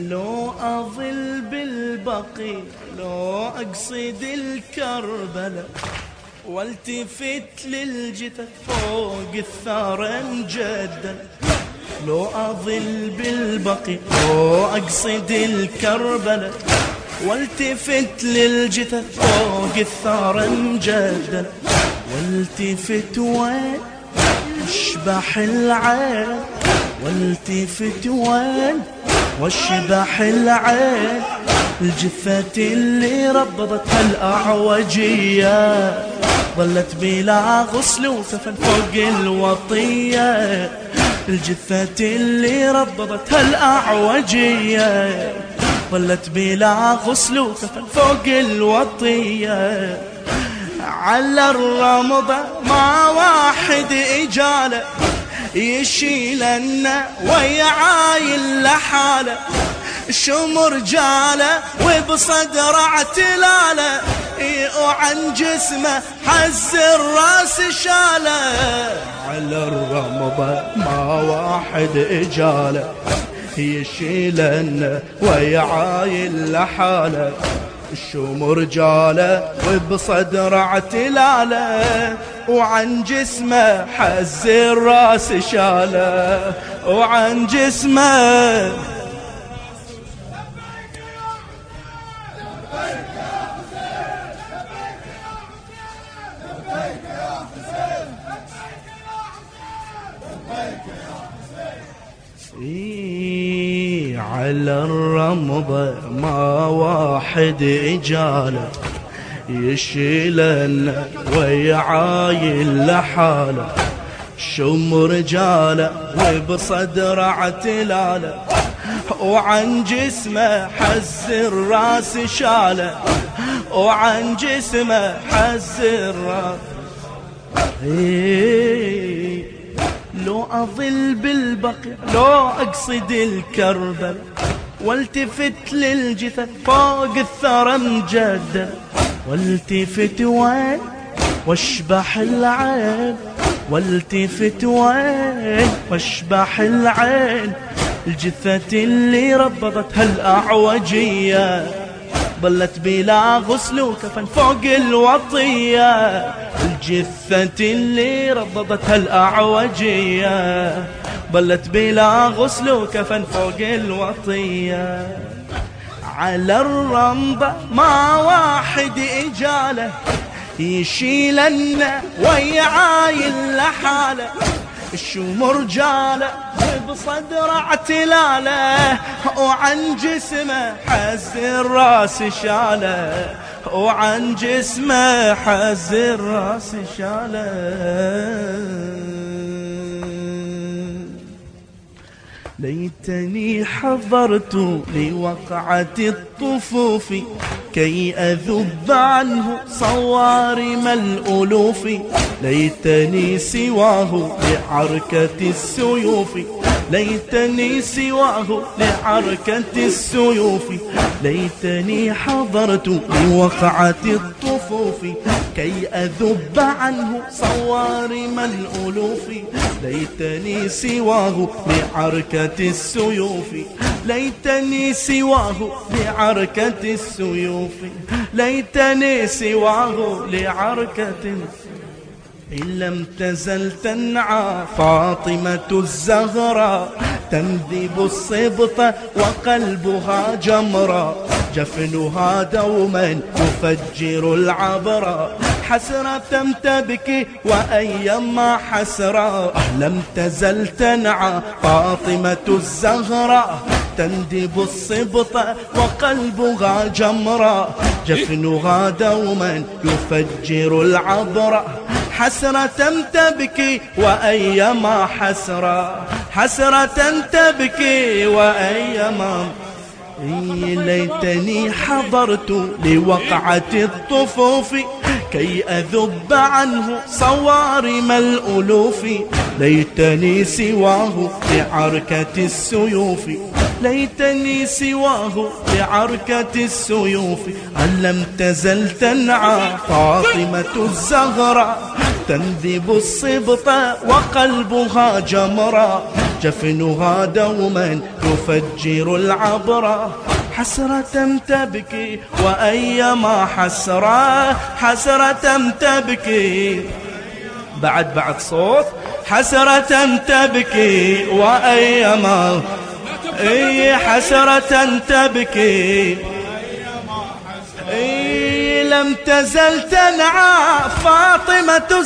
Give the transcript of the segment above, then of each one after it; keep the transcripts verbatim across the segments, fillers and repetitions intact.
لو أظل بالبقيع لو أقصد الكربلاء والتفت للجثث فوق الثار مجدل. لو أظل بالبقيع لو أقصد الكربلاء والتفت للجثث فوق الثار مجدل. والتفت وين واشبح العين والتفت وين واشبح العين الجثة اللي ربضتها الأعوجية ظلت بلا غسل وكفن فوق الوطية. الجثة اللي ربضتها الأعوجية ظلت بلا غسل وكفن فوق الوطية. على الرمضة ما واحد إجاله يشيلنا ويعايل لحاله. شمر جاله وبصدر اعتلاله وعن جسمه حز الراس شاله. على الرمضة ما واحد إجاله يشيلنا ويعايل لحاله. الشمر جاله وبصدر اعتلاله وعن جسمه حز الراس شاله وعن جسمه. إيه على الرمضة ما واحد إجاله يشيلنا ويعايل لحاله. شمر جاله وبصدر اعتلاله وعن جسمه حز الراس شاله وعن جسمه حز الراس. إيه لو أظل بالبقيع لو أقصد الكربلاء والتفت للجثث فوق الثرى مجدل. والتفت وين واشبح العين والتفت وين واشبح العين الجثة اللي ربضتها الأعوجية ظلت بلا غسل وكفن فوق الوطية. الجثة اللي ربضتها الأعوجية ظلت بلا غسل وكفن فوق الوطية. على الرمضة ما واحد إجاله يشيلنا ويعايل لحاله. الشمر جاله بصدر اعتلاله وعن جسمه حز الراس شاله وعن جسمه حز الراس شاله. ليتني حضرت لوقعة الطفوف كي أذب عنه صوارم الألوف. ليتني سواه لعركة السيوف ليتني سواه لعركة السيوف. ليتني حضرت لوقعة الطفوف كي أذب عنه صوارم الألوف. ليتني سواه لعركة السيوف ليتني سواه لعركة السيوف ليتني سواه لعركة السيوف. إن لم تزل تنعى فاطمة الزهراء تنذب الصبط وقلبها جمرا. جفنها دوما يفجر العبرا حسرة تبكي وأيما حسرا. لم تزل تنعى فاطمة الزهراء تندب الصبط وقلبها جمرا. جفنها دوما يفجر العبرا حسرة تبكي وأيما حسرة حسرة تبكي وأيما. ليتني حضرت لوقعة الطفوف كي أذب عنه صوارم الألوف. ليتني سواه لعركة السيوف ليتني سواه لعركة السيوف. أن لم تزل تنعى فاطمة الزهراء تنذب الصبط وقلبها جمرا. جفنها دوما يفجر العبرة حسرة تبكي وأيما حسرة حسرة تبكي بعد بعد صوت حسرة تبكي وأيما اي حسرة تبكي اي لم تزل تنعى فاطمة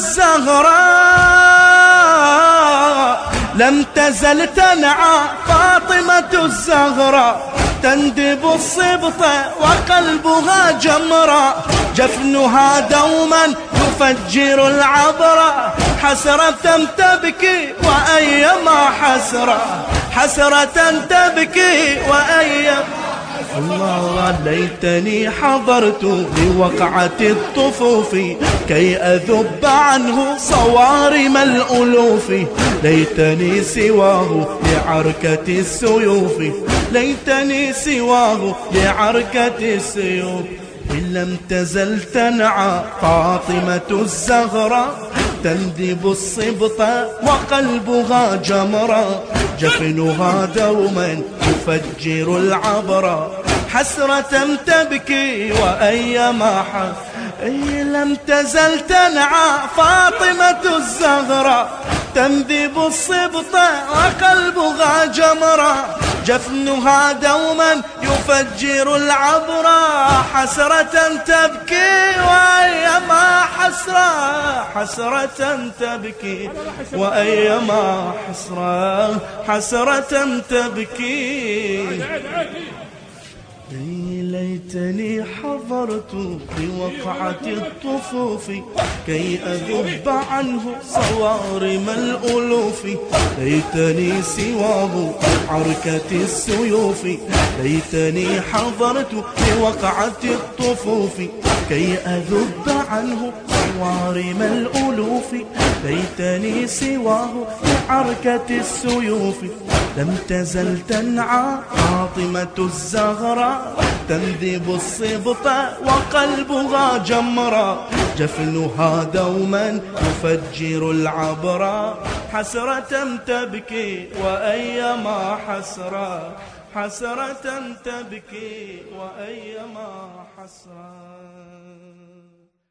الزهراء لم تزل تنعى فاطمة الزهراء تندب الصبط وقلبها جمرة جفنها دوما يفجر العبرة حسرة تبكي وأيما حسرة حسرة تبكي وأيما الله ليتني حضرت لوقعة الطفوف كي أذب عنه صوارم الألوف ليتني سواه لعركة السيوف ليتني سواه لعركة السيوف إن لم تزل تنعى فاطمة الزهراء تندب الصبط وقلبها جمرة جفنها دوما يفجر العبرة حسرة تبكي وأيما حسرة أي لم تزل تنعى فاطمة الزهراء تنذب الصبط وقلبها جمرة جفنها دوما يفجر العبرة حسرة تبكي وأيما حسرة حسرة تبكي وأيما حسرة حسرة تبكي ليتني حضرت بوقعة الطفوف كي أذب عنه صوارم الألوف ليتني سواه عركة السيوف ليتني حضرت بوقعة الطفوف كي أذب عنه صوارم الألوف ليتني سواه بعركة السيوف لم تزل تنعى فاطمة الزهراء تنذب الصبط وقلبها جمرة جفنها دوما يفجر العبرة حسرة تبكي وأيما حسرة حسرة تبكي وأيما حسرة.